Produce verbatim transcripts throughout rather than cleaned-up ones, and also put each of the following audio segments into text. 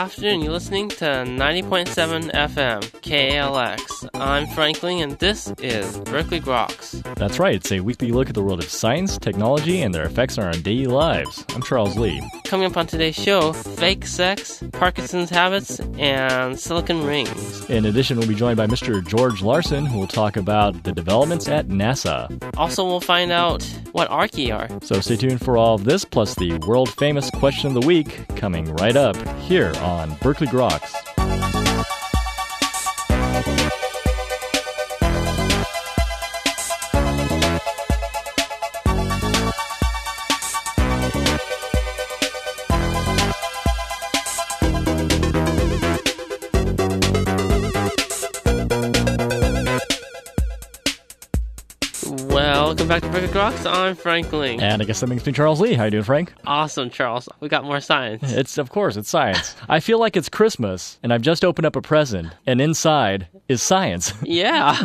afternoon. You're listening to ninety point seven F M, K A L X. I'm Franklin, and this is Berkeley Groks. That's right. It's a weekly look at the world of science, technology, and their effects on our daily lives. I'm Charles Lee. Coming up on today's show, fake sex, Parkinson's habits, and silicon rings. In addition, we'll be joined by Mister George Larson, who will talk about the developments at NASA. Also, we'll find out what Archie are. So stay tuned for all of this, plus the world-famous question of the week, coming right up here on Berkeley Groks. Welcome back to Berkeley Groks. I'm Franklin. And I guess that makes me Charles Lee. How you doing, Frank? Awesome, Charles. We got more science. It's, of course, it's science. I feel like it's Christmas, and I've just opened up a present, and inside is science. Yeah.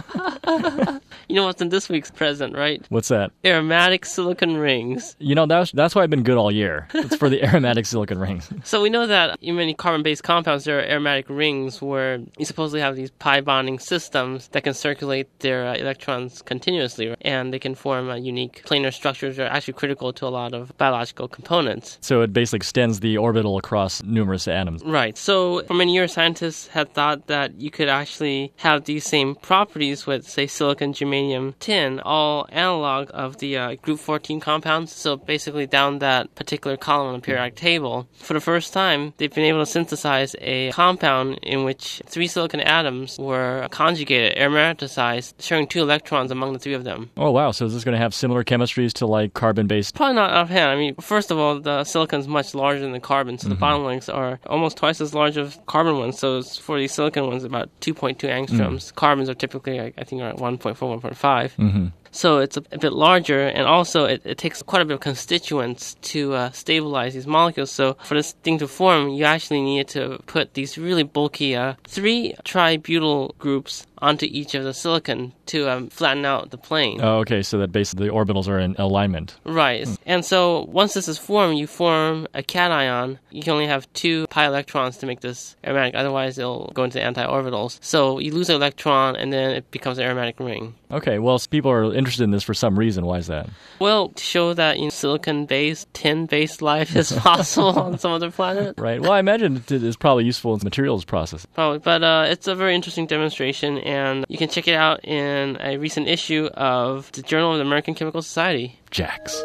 You know what's in this week's present, right? What's that? Aromatic silicon rings. You know, that's, that's why I've been good all year. It's for the aromatic silicon rings. So we know that in many carbon-based compounds, there are aromatic rings where you supposedly have these pi bonding systems that can circulate their uh, electrons continuously, and they can form uh, unique planar structures that are actually critical to a lot of biological components. So it basically extends the orbital across numerous atoms. Right. So for many years, scientists had thought that you could actually have these same properties with, say, silicon, germanium, tin, all analog of the uh, group fourteen compounds. So basically down that particular column on the periodic table. For the first time, they've been able to synthesize a compound in which three silicon atoms were conjugated, aromaticized, sharing two electrons among the three of them. Oh, wow. So is this going to have similar chemistries to, like, carbon-based? Probably not offhand. I mean, first of all, the silicon's much larger than the carbon, so mm-hmm. the bond lengths are almost twice as large as carbon ones. So it's, for these silicon ones, about two point two angstroms. Mm. Carbons are typically, I think, around one point four, one point five. Mm-hmm. So it's a, a bit larger, and also it, it takes quite a bit of constituents to uh, stabilize these molecules. So for this thing to form, you actually need to put these really bulky uh, three tributyl groups onto each of the silicon to um, flatten out the plane. Oh, okay, so that basically the orbitals are in alignment. Right. Mm. And so once this is formed, you form a cation. You can only have two pi electrons to make this aromatic, otherwise it'll go into the anti-orbitals. So you lose an electron, and then it becomes an aromatic ring. Okay, well, people are interested in this for some reason. Why is that? Well, to show that you know, silicon-based, tin-based life is possible on some other planet. Right. Well, I imagine it is probably useful in the materials process. Probably, but uh, it's a very interesting demonstration, and you can check it out in a recent issue of the Journal of the American Chemical Society. Jax.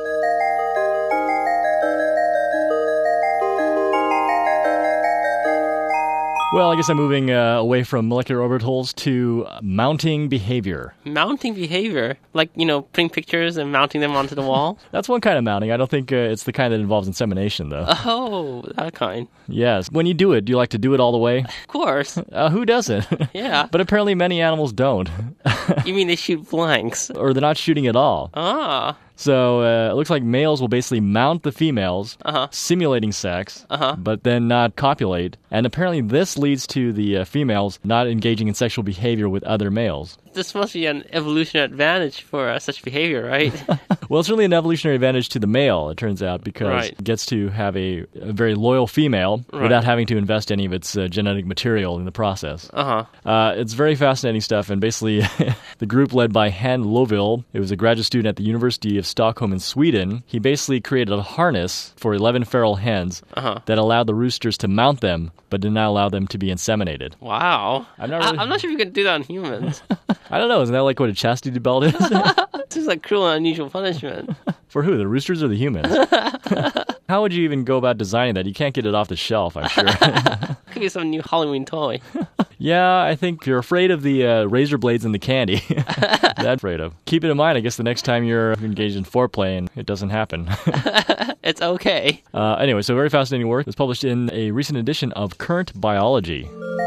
Well, I guess I'm moving uh, away from molecular orbitals to mounting behavior. Mounting behavior? Like, you know, putting pictures and mounting them onto the wall? That's one kind of mounting. I don't think uh, it's the kind that involves insemination, though. Oh, that kind. Yes. When you do it, do you like to do it all the way? Of course. Uh, who doesn't? Yeah. But apparently many animals don't. You mean they shoot blanks? Or they're not shooting at all. Ah. So uh, it looks like males will basically mount the females, uh-huh. simulating sex, uh-huh. but then not copulate. And apparently this leads to the uh, females not engaging in sexual behavior with other males. This must be an evolutionary advantage for uh, such behavior, right? Well, it's really an evolutionary advantage to the male, it turns out, because right. it gets to have a, a very loyal female right. without having to invest any of its uh, genetic material in the process. Uh-huh. Uh, it's very fascinating stuff, and basically the group led by Han Loville, it was a graduate student at the University of Stockholm in Sweden. He basically created a harness for eleven feral hens uh-huh. that allowed the roosters to mount them, but did not allow them to be inseminated. Wow. I'm not, really... I- I'm not sure if you can do that on humans. I don't know. Isn't that like what a chastity belt is? Seems like cruel and unusual punishment. For who? The roosters or the humans? How would you even go about designing that? You can't get it off the shelf, I'm sure. Could be some new Halloween toy. Yeah, I think you're afraid of the uh, razor blades and the candy. That's afraid of. Keep it in mind, I guess, the next time you're engaged in foreplay and it doesn't happen. It's okay. Uh, anyway, so very fascinating work. It was published in a recent edition of Current Biology.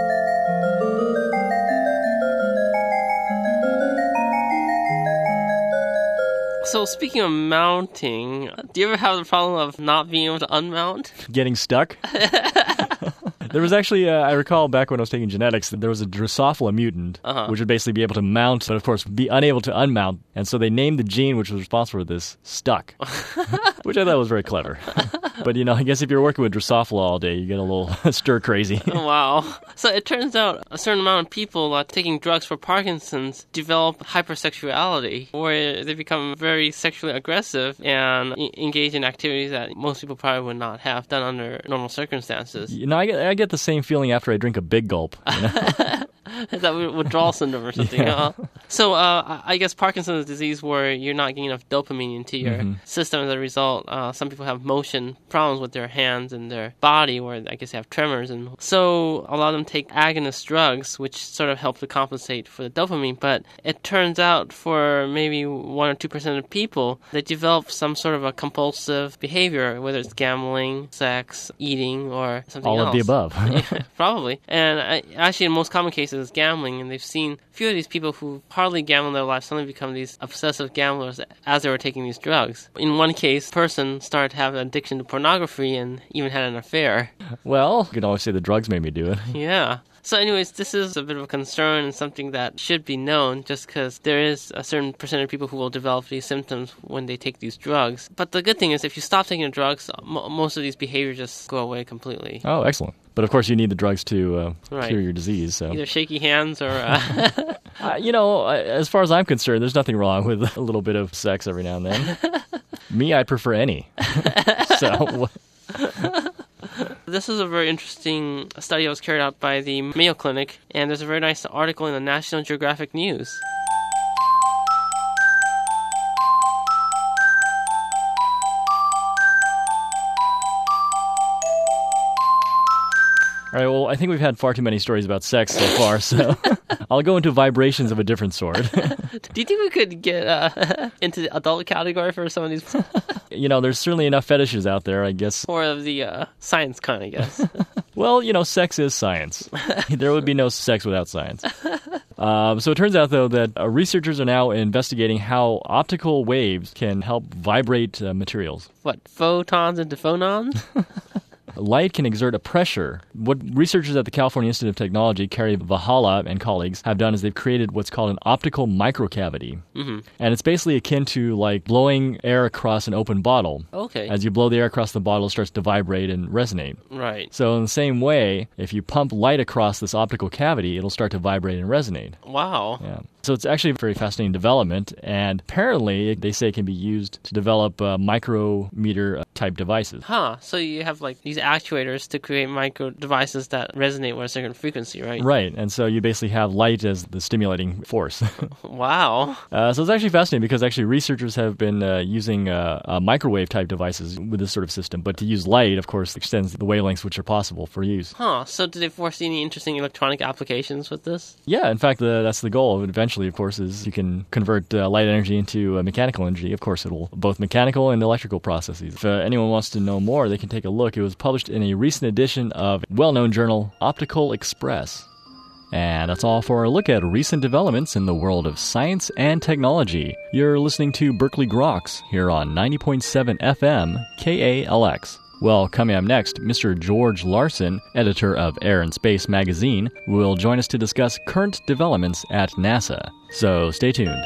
So speaking of mounting, do you ever have the problem of not being able to unmount? Getting stuck? There was actually, uh, I recall back when I was taking genetics, that there was a Drosophila mutant, uh-huh. which would basically be able to mount, but of course be unable to unmount. And so they named the gene which was responsible for this stuck. which I thought was very clever. But, you know, I guess if you're working with Drosophila all day, you get a little stir crazy. Wow. So it turns out a certain amount of people uh, taking drugs for Parkinson's develop hypersexuality, where they become very sexually aggressive and e- engage in activities that most people probably would not have done under normal circumstances. You know, I get, I get the same feeling after I drink a big gulp. You know? Is that withdrawal syndrome or something? Yeah. Uh, so uh, I guess Parkinson's disease, where you're not getting enough dopamine into your mm-hmm. system as a result. Uh, some people have motion problems with their hands and their body, where I guess they have tremors. And so a lot of them take agonist drugs, which sort of help to compensate for the dopamine. But it turns out for maybe one or two percent of people, they develop some sort of a compulsive behavior, whether it's gambling, sex, eating, or something All else. All of the above. Yeah, probably. And I, actually, in most common cases, it's gambling. And they've seen a few of these people who hardly gamble in their life suddenly become these obsessive gamblers as they were taking these drugs. In one case, a person started having an addiction to pornography and even had an affair. Well, you can always say the drugs made me do it. Yeah. So anyways, this is a bit of a concern and something that should be known, just because there is a certain percentage of people who will develop these symptoms when they take these drugs. But the good thing is, if you stop taking the drugs, m- most of these behaviors just go away completely. Oh, excellent. But of course, you need the drugs to uh, right. cure your disease. So either shaky hands or... Uh... uh, you know, as far as I'm concerned, there's nothing wrong with a little bit of sex every now and then. Me, I prefer any. So... This is a very interesting study that was carried out by the Mayo Clinic, and there's a very nice article in the National Geographic News. All right, well, I think we've had far too many stories about sex so far, so I'll go into vibrations of a different sort. Do you think we could get uh, into the adult category for some of these? You know, there's certainly enough fetishes out there, I guess. More of the uh, science kind, I guess. Well, you know, sex is science. There would be no sex without science. Um, so it turns out, though, that uh, researchers are now investigating how optical waves can help vibrate uh, materials. What, photons into phonons? Light can exert a pressure. What researchers at the California Institute of Technology, Kerry Vahala and colleagues, have done is they've created what's called an optical microcavity. Mm-hmm. And it's basically akin to like blowing air across an open bottle. Okay. As you blow the air across the bottle, it starts to vibrate and resonate. Right. So in the same way, if you pump light across this optical cavity, it'll start to vibrate and resonate. Wow. Yeah. So it's actually a very fascinating development, and apparently they say it can be used to develop uh, micrometer-type devices. Huh. So you have like these actuators to create micro devices that resonate with a certain frequency, right? Right, and so you basically have light as the stimulating force. Wow. Uh, so it's actually fascinating because actually researchers have been uh, using uh, uh, microwave-type devices with this sort of system, but to use light, of course, extends the wavelengths which are possible for use. Huh. So did they foresee any interesting electronic applications with this? Yeah, in fact, uh, that's the goal. Eventually, of course, is you can convert uh, light energy into uh, mechanical energy. Of course, it will both mechanical and electrical processes. If uh, anyone wants to know more, they can take a look. It was published in a recent edition of well-known journal Optical Express. And that's all for our look at recent developments in the world of science and technology. You're listening to Berkeley Groks here on ninety point seven F M K A L X. Well, coming up next, Mister George Larson, editor of Air and Space magazine, will join us to discuss current developments at NASA. So stay tuned.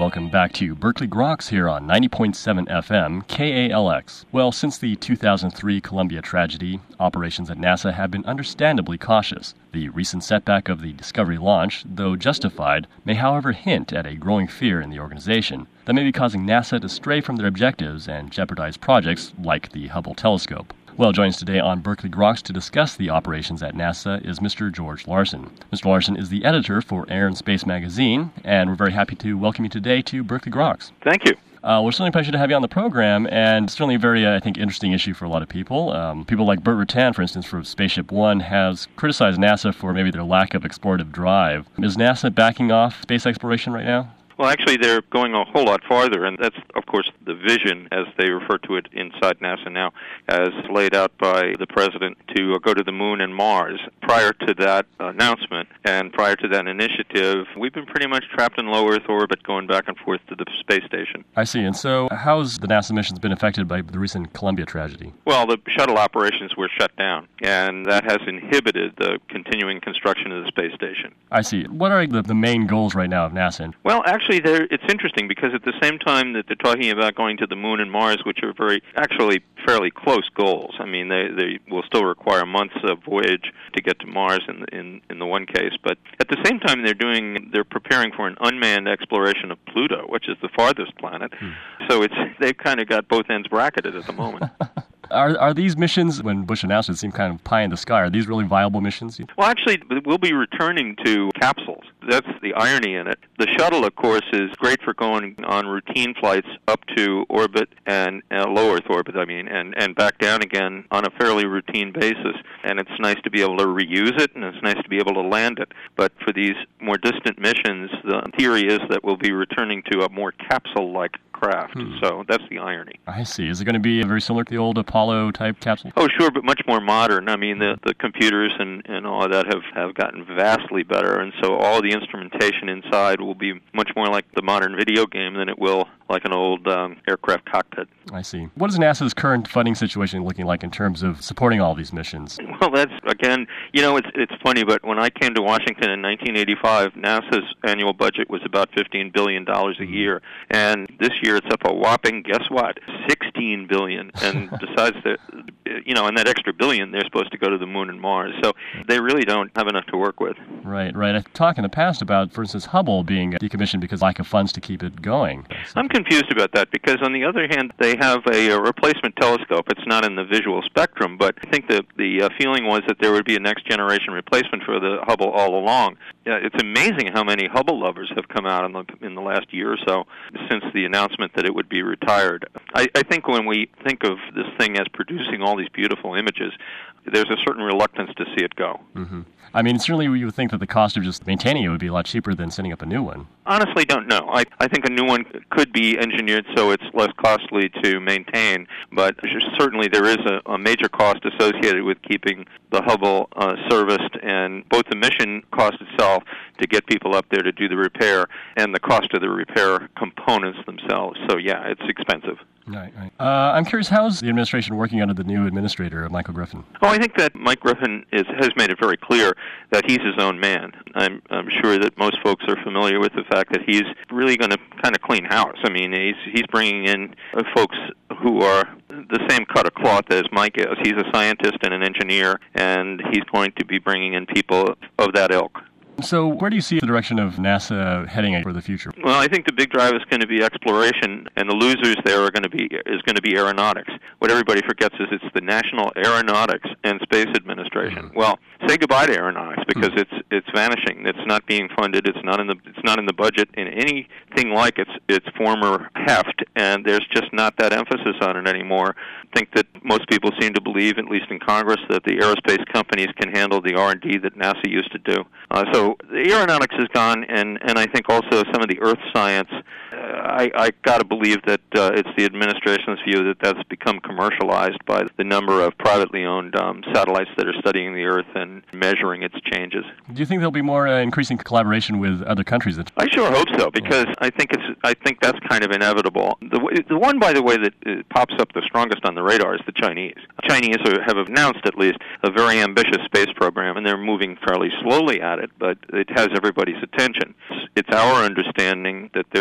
welcome back to Berkeley Groks here on ninety point seven F M, K A L X. Well, since the two thousand three Columbia tragedy, operations at NASA have been understandably cautious. The recent setback of the Discovery launch, though justified, may however hint at a growing fear in the organization that may be causing NASA to stray from their objectives and jeopardize projects like the Hubble telescope. Well, joining us today on Berkeley Groks to discuss the operations at NASA is Mister George Larson. Mister Larson is the editor for Air and Space magazine, and we're very happy to welcome you today to Berkeley Groks. Thank you. Uh, we're certainly a pleasure to have you on the program, and certainly a very, uh, I think, interesting issue for a lot of people. Um, people like Burt Rutan, for instance, from Spaceship One, has criticized NASA for maybe their lack of explorative drive. Is NASA backing off space exploration right now? Well, actually, they're going a whole lot farther, and that's, of course, the vision, as they refer to it inside NASA now, as laid out by the president to go to the moon and Mars. Prior to that announcement and prior to that initiative, we've been pretty much trapped in low Earth orbit going back and forth to the space station. I see. And so how's the NASA missions been affected by the recent Columbia tragedy? Well, the shuttle operations were shut down, and that has inhibited the continuing construction of the space station. I see. What are the, the main goals right now of NASA? Well, actually, They're, it's interesting because at the same time that they're talking about going to the moon and Mars, which are very, actually fairly close goals. I mean, they, they will still require months of voyage to get to Mars in, in in the one case. But at the same time, they're doing, they're preparing for an unmanned exploration of Pluto, which is the farthest planet. Hmm. So it's they've kind of got both ends bracketed at the moment. Are are these missions, when Bush announced it, seemed kind of pie in the sky, are these really viable missions? Well, actually, we'll be returning to capsules. That's the irony in it. The shuttle, of course, is great for going on routine flights up to orbit and uh, low Earth orbit, I mean, and, and back down again on a fairly routine basis. And it's nice to be able to reuse it, and it's nice to be able to land it. But for these more distant missions, the theory is that we'll be returning to a more capsule-like craft. Hmm. So that's the irony. I see. Is it going to be very similar to the old Apollo-type capsule? Oh, sure, but much more modern. I mean, the, the computers and, and all of that have, have gotten vastly better, and so all the instrumentation inside will be much more like the modern video game than it will like an old um, aircraft cockpit. I see. What is NASA's current funding situation looking like in terms of supporting all these missions? Well, that's, again, you know, it's it's funny, but when I came to Washington in nineteen eighty-five, NASA's annual budget was about fifteen billion dollars a year, and this year it's up a whopping, guess what, sixteen billion dollars. And besides the, you know, and that extra billion, they're supposed to go to the moon and Mars. So they really don't have enough to work with. Right, right. I've talked in the past about, for instance, Hubble being decommissioned because of lack of funds to keep it going. I'm confused about that because, on the other hand, they have a, a replacement telescope. It's not in the visual spectrum, but I think that the uh, feeling was that there would be a next-generation replacement for the Hubble all along. Yeah, it's amazing how many Hubble lovers have come out in the in the last year or so since the announcement that it would be retired. I, I think when we think of this thing as producing all these beautiful images, there's a certain reluctance to see it go. Mm-hmm. I mean, certainly you would think that the cost of just maintaining it would be a lot cheaper than setting up a new one. Honestly, don't know. I, I think a new one could be engineered so it's less costly to maintain, but certainly there is a, a major cost associated with keeping the Hubble uh, serviced, and both the mission cost itself to get people up there to do the repair and the cost of the repair components themselves. So, yeah, it's expensive. Right, right. Uh, I'm curious, how is the administration working under the new administrator, Michael Griffin? Oh, I think that Mike Griffin is, has made it very clear that he's his own man. I'm, I'm sure that most folks are familiar with the fact that he's really going to kind of clean house. I mean, he's he's bringing in uh, folks who are the same cut of cloth as Mike is. He's a scientist and an engineer, and he's going to be bringing in people of that ilk. So where do you see the direction of NASA heading for the future? Well, I think the big drive is going to be exploration, and the losers there are going to be is going to be aeronautics. What everybody forgets is it's the National Aeronautics and Space Administration. Mm-hmm. Well, say goodbye to aeronautics because mm-hmm. it's it's vanishing. It's not being funded. It's not in the it's not in the budget in anything like its its former heft, and there's just not that emphasis on it anymore. I think that most people seem to believe, at least in Congress, that the aerospace companies can handle the R and D that NASA used to do. Uh, so the aeronautics is gone, and, and I think also some of the earth science, uh, I, I got to believe that uh, it's the administration's view that that's become commercialized by the number of privately owned um, satellites that are studying the Earth and measuring its changes. Do you think there'll be more uh, increasing collaboration with other countries? That- I sure hope so, because I think it's I think that's kind of inevitable. The, the one, by the way, that uh, pops up the strongest on the radar is the Chinese. The Chinese are, have announced, at least, a very ambitious space program, and they're moving fairly slowly at it, but it has everybody's attention. It's our understanding that there is some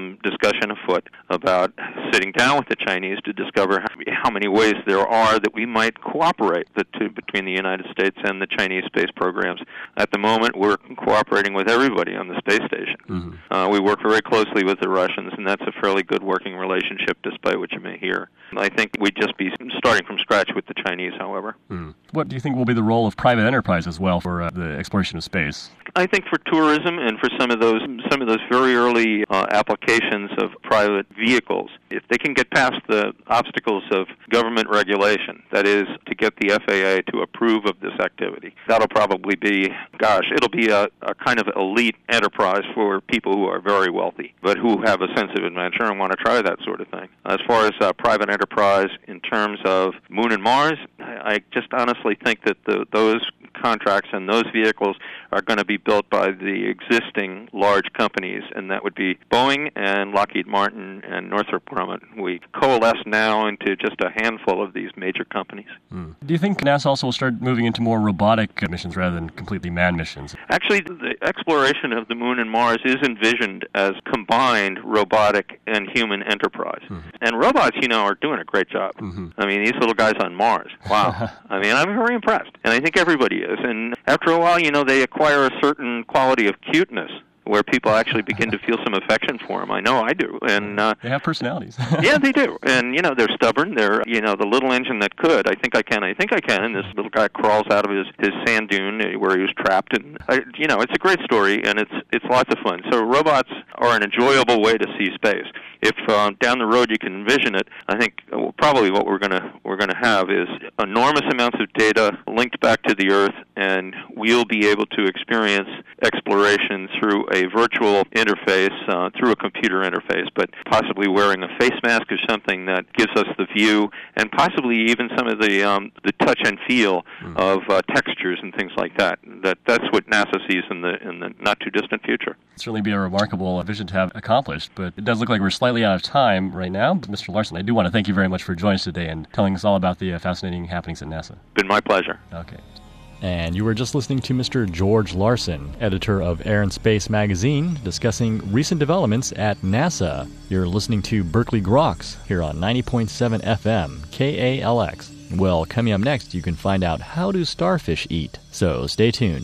some discussion afoot about sitting down with the Chinese to discover how many ways there are that we might cooperate the two, between the United States and the Chinese space programs. At the moment, we're cooperating with everybody on the space station. Mm-hmm. Uh, we work very closely with the Russians, and that's a fairly good working relationship, despite what you may hear. I think we'd just be starting from scratch with the Chinese, however. Mm. What do you think will be the role of private enterprise as well for uh, the exploration of space? I think for tourism and for some of those some of those very early uh, applications of private vehicles, if they can get past the obstacles of government regulation, that is, to get the F A A to approve of this activity, that'll probably be, gosh, it'll be a, a kind of elite enterprise for people who are very wealthy, but who have a sense of adventure and want to try that sort of thing. As far as uh, private enterprise in terms of Moon and Mars, I, I just honestly think that the, those contracts and those vehicles are going to be built by the existing large companies, and that would be Boeing and Lockheed Martin and Northrop Grumman. We coalesce now into just a handful of these major companies. Mm. Do you think NASA also will start moving into more robotic missions rather than completely manned missions? Actually, the exploration of the Moon and Mars is envisioned as combined robotic and human enterprise. Mm-hmm. And robots, you know, are doing a great job. Mm-hmm. I mean, these little guys on Mars, wow. I mean, I'm very impressed. And I think everybody is. And after a while, you know, they acquire a certain quality of cuteness where people actually begin to feel some affection for them. I know I do. And uh, they have personalities. Yeah, they do. And, you know, they're stubborn. They're, you know, the little engine that could. I think I can. I think I can. And this little guy crawls out of his, his sand dune where he was trapped. And, I, you know, it's a great story, and it's it's lots of fun. So robots are an enjoyable way to see space. If uh, down the road you can envision it, I think well, probably what we're going to we're going to have is enormous amounts of data linked back to the Earth, and we'll be able to experience exploration through a virtual interface, uh, through a computer interface, but possibly wearing a face mask or something that gives us the view, and possibly even some of the um, the touch and feel mm. of uh, textures and things like that. That that's what NASA sees in the in the not too distant future. It'd certainly be a remarkable vision to have accomplished, but it does look like we're slightly out of time right now. Mister Larson, I do want to thank you very much for joining us today and telling us all about the uh, fascinating happenings at NASA. Been my pleasure. Okay. And you were just listening to Mister George Larson, editor of Air and Space magazine, discussing recent developments at NASA. You're listening to Berkeley Groks here on ninety point seven F M, K A L X. Well, coming up next, you can find out how do starfish eat. So stay tuned.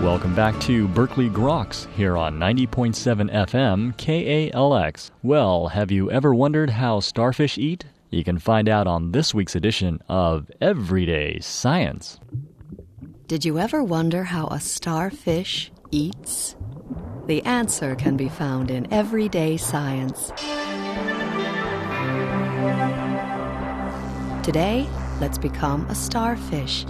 Welcome back to Berkeley Groks here on ninety point seven F M K A L X. Well, have you ever wondered how starfish eat? You can find out on this week's edition of Everyday Science. Did you ever wonder how a starfish eats? The answer can be found in Everyday Science. Today, let's become a starfish.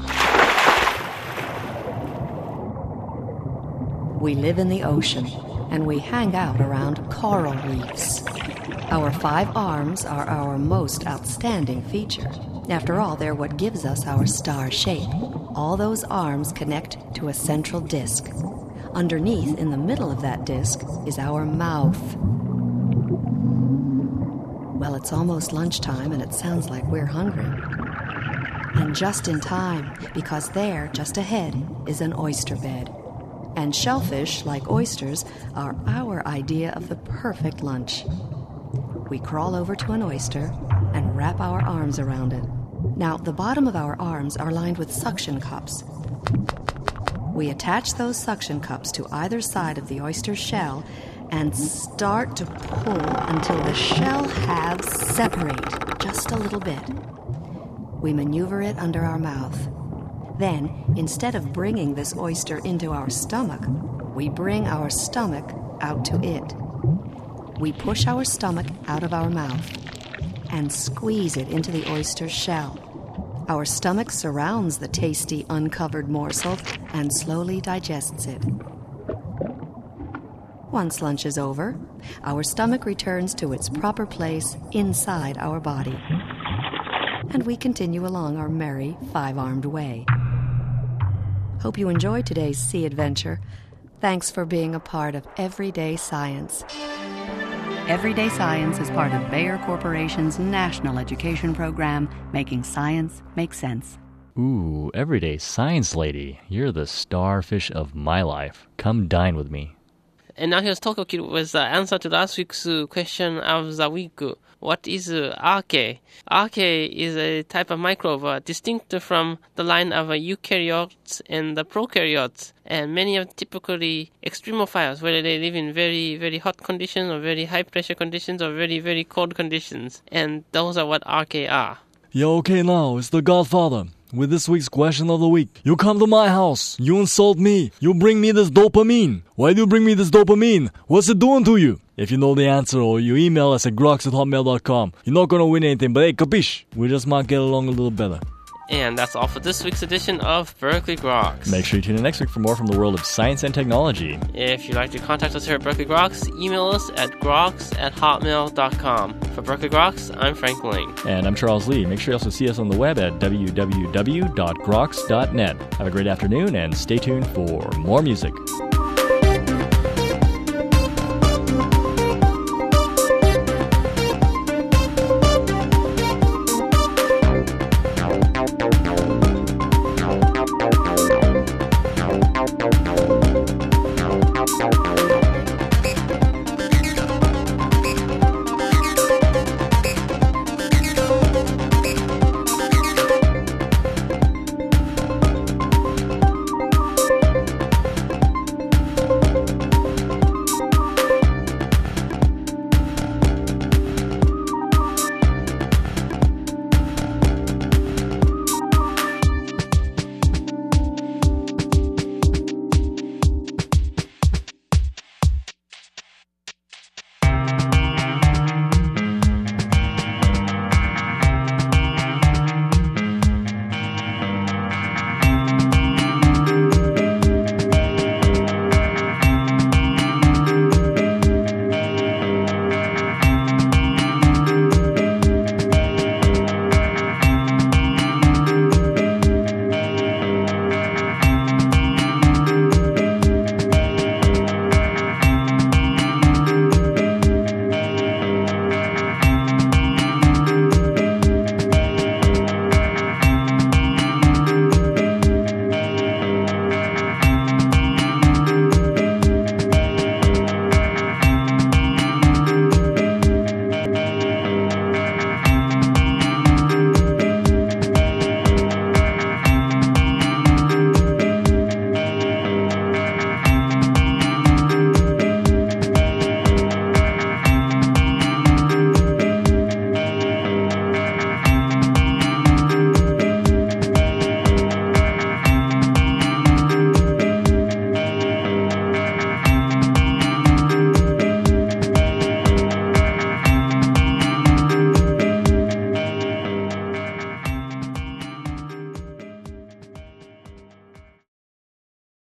We live in the ocean, and we hang out around coral reefs. Our five arms are our most outstanding feature. After all, they're what gives us our star shape. All those arms connect to a central disc. Underneath, in the middle of that disc, is our mouth. Well, it's almost lunchtime, and it sounds like we're hungry. And just in time, because there, just ahead, is an oyster bed. And shellfish, like oysters, are our idea of the perfect lunch. We crawl over to an oyster and wrap our arms around it. Now, the bottom of our arms are lined with suction cups. We attach those suction cups to either side of the oyster shell and start to pull until the shell halves separate just a little bit. We maneuver it under our mouth. Then, instead of bringing this oyster into our stomach, we bring our stomach out to it. We push our stomach out of our mouth and squeeze it into the oyster shell. Our stomach surrounds the tasty, uncovered morsel and slowly digests it. Once lunch is over, our stomach returns to its proper place inside our body. And we continue along our merry, five-armed way. Hope you enjoyed today's sea adventure. Thanks for being a part of Everyday Science. Everyday Science is part of Bayer Corporation's national education program, making science make sense. Ooh, Everyday Science Lady, you're the starfish of my life. Come dine with me. And now here's Tokyo Kid with the answer to last week's uh, question of the week. What is uh, archaea? Archaea is a type of microbe uh, distinct from the line of uh, eukaryotes and the prokaryotes. And many are typically extremophiles, whether they live in very, very hot conditions or very high pressure conditions or very, very cold conditions. And those are what archaea are. Yeah, okay, now, it's the Godfather with this week's question of the week. You come to my house, you insult me, you bring me this dopamine. Why do you bring me this dopamine? What's it doing to you? If you know the answer, or you email us at groks at hotmail dot com. You're not gonna win anything, but hey, capiche? We just might get along a little better. And that's all for this week's edition of Berkeley Groks. Make sure you tune in next week for more from the world of science and technology. If you'd like to contact us here at Berkeley Groks, email us at groks at hotmail dot com. For Berkeley Groks, I'm Frank Ling. And I'm Charles Lee. Make sure you also see us on the web at w w w dot groks dot net. Have a great afternoon and stay tuned for more music.